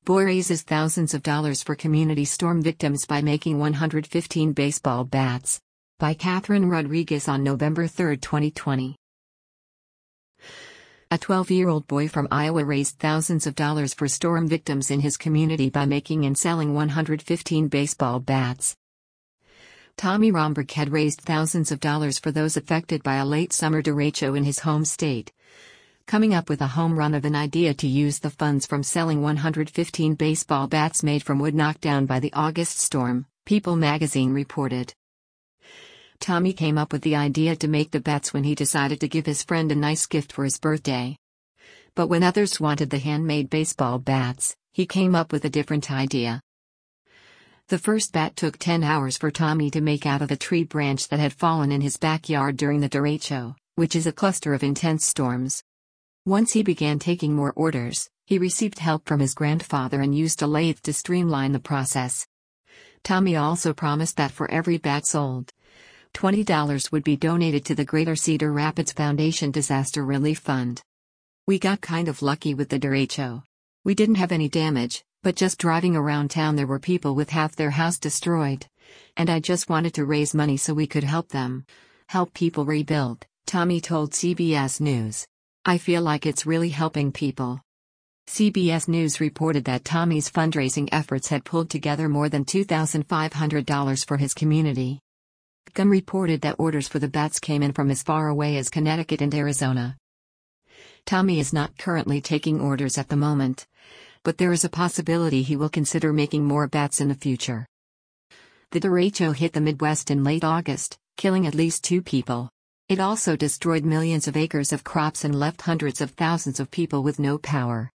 Boy raises thousands of dollars for community storm victims by making 115 baseball bats. By Catherine Rodriguez on November 3, 2020. A 12-year-old boy from Iowa raised thousands of dollars for storm victims in his community by making and selling 115 baseball bats. Tommy Romberg had raised thousands of dollars for those affected by a late summer derecho in his home state, coming up with a home run of an idea to use the funds from selling 115 baseball bats made from wood knocked down by the August storm, People magazine reported. Tommy came up with the idea to make the bats when he decided to give his friend a nice gift for his birthday. But when others wanted the handmade baseball bats, he came up with a different idea. The first bat took 10 hours for Tommy to make out of a tree branch that had fallen in his backyard during the derecho, which is a cluster of intense storms. Once he began taking more orders, he received help from his grandfather and used a lathe to streamline the process. Tommy also promised that for every bat sold, $20 would be donated to the Greater Cedar Rapids Foundation Disaster Relief Fund. We got kind of lucky with the derecho. We didn't have any damage, but just driving around town there were people with half their house destroyed. And I just wanted to raise money so we could help them. Help people rebuild, Tommy told CBS News. I feel like it's really helping people. CBS News reported that Tommy's fundraising efforts had pulled together more than $2,500 for his community. GUM reported that orders for the bats came in from as far away as Connecticut and Arizona. Tommy is not currently taking orders at the moment, but there is a possibility he will consider making more bats in the future. The derecho hit the Midwest in late August, killing at least 2 people. It also destroyed millions of acres of crops and left hundreds of thousands of people with no power.